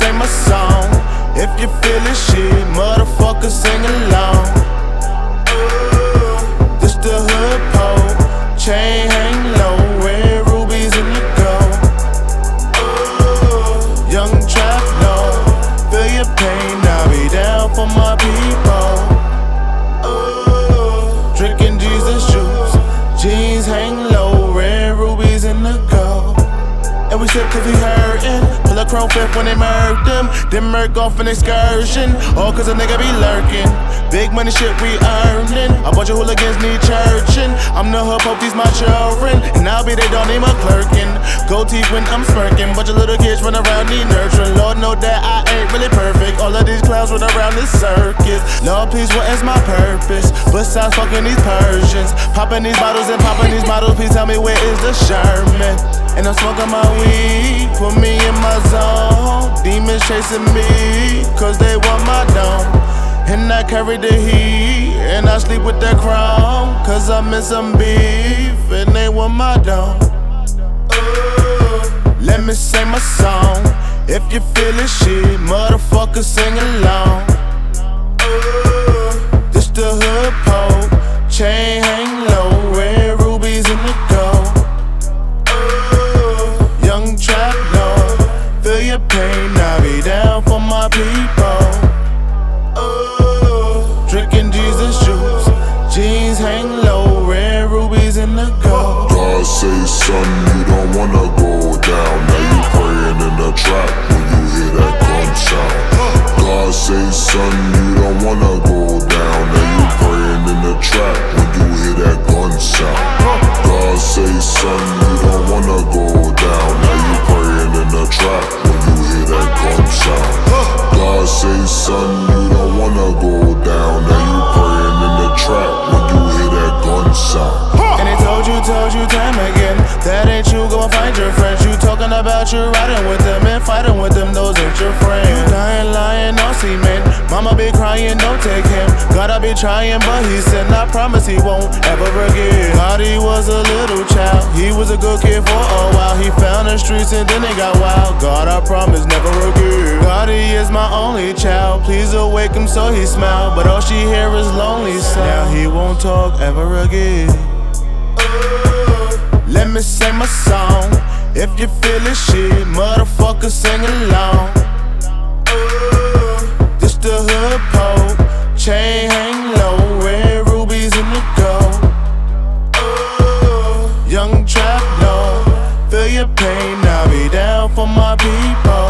say my song. If you feelin' shit, motherfucker, sing along. This the hood pole, chain hang low, red rubies in the gold. Young trap low, feel your pain, I'll be down for my people. Drinking Jesus juice, jeans hang low, red rubies in the gold. And we sip cause we hurtin', pull a chrome fifth when they murk them. Then murk off an excursion, all cause a nigga be lurking. Big money shit we earnin', a bunch of hooligans need churchin'. I'm the hood pope, these my children, and I'll be they don't need my clerkin'. Gold teeth when I'm smirking, bunch of little kids run around need nurturing. Lord know that I ain't really perfect, all of these clowns run around this circus. Lord please, what is my purpose? Besides fucking these Persians, popping these bottles and popping these models, please tell me where is the Sherman? And I'm smoking my weed, put me in my zone. Demons chasing me, cause they want my dome. And I carry the heat, and I sleep with that crown. Cause I'm in some beef, and they want my dome. Let me sing my song. If you feelin' shit, motherfucker, sing along. This the hood pole, chain hang low, red rubies in the gold. Young trap low, feel your pain, I'll be down for my people. Drinking Jesus juice, jeans hang low, red rubies in the gold. God say, son, you don't wanna go down. Now you praying in the trap when you hear that gun sound. God say, son, you don't wanna go down. Now you praying in the trap when you hear that gun sound. God say, son, you don't wanna go down. Now you praying in the trap when you hear that gun sound. God say, son, you don't wanna go down. Now you praying in the trap when you hear that gun sound. And they told you time again, that ain't you, go and find your friends. You talking about you riding with them and fighting with them, those ain't your friends. You dying, lying on cement, mama be crying, don't take him. Gotta be trying, but he said, I promise he won't ever forget. Gotti was a little child, he was a good kid for a while. He found the streets and then they got wild. God, I promise never again. Gotti is my only child, please awake him so he smile. But all she hear is lonely sound. Now he won't talk ever again. Let me sing my song. If you feelin' shit, motherfucker, sing along. This the hood pole, chain hang low, red rubies in the gold. Young trap low, feel your pain, I'll be down for my people.